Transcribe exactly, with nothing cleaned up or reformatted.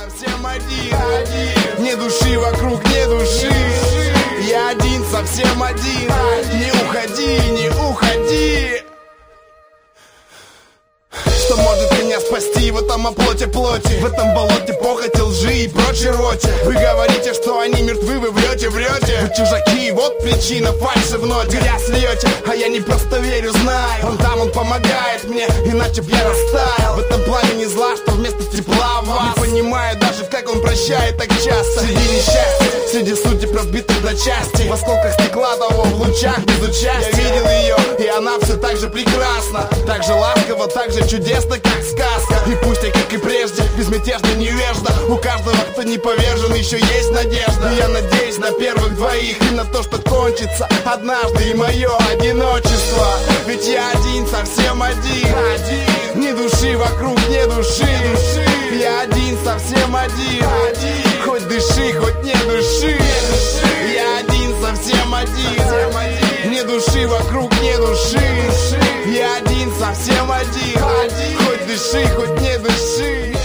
совсем один, один. Ни души вокруг, ни души. Я один, совсем один. Не уходи, не уходи. Что может меня спасти в этом оплоте плоти, в этом болоте похоти, лжи и прочей роте? Вы говорите, что они мертвы, вы врете, врете. Вы чужаки, вот причина фальши в ноте. Грязь льете, а я не просто верю, знаю. Он там, он помогает мне, иначе б я растаял. В этом пламени зла, что вместо тепла в вас. Не понимаю даже, как он прощает так часто. Среди несчастья, среди судеб разбитых на части, в осколках стекла того, в лучах без участия. Я видел ее, и она все так же прекрасна, так же ласково, так же чудесно, как сказка. И пусть я, как и прежде, безмятежно невежда, у каждого, кто не повержен, еще есть надежда. И я надеюсь на первых двоих и на то, что кончится однажды и мое одиночество. Ведь я один, совсем один, один. Ни души вокруг, ни души, ни души. Я один, совсем один, один. Хоть дыши, хоть не дыши, не дыши. Я один, совсем один, совсем один. Ни души вокруг, ни души, ни души. Я один, совсем один, один. Хоть дыши, хоть не дыши.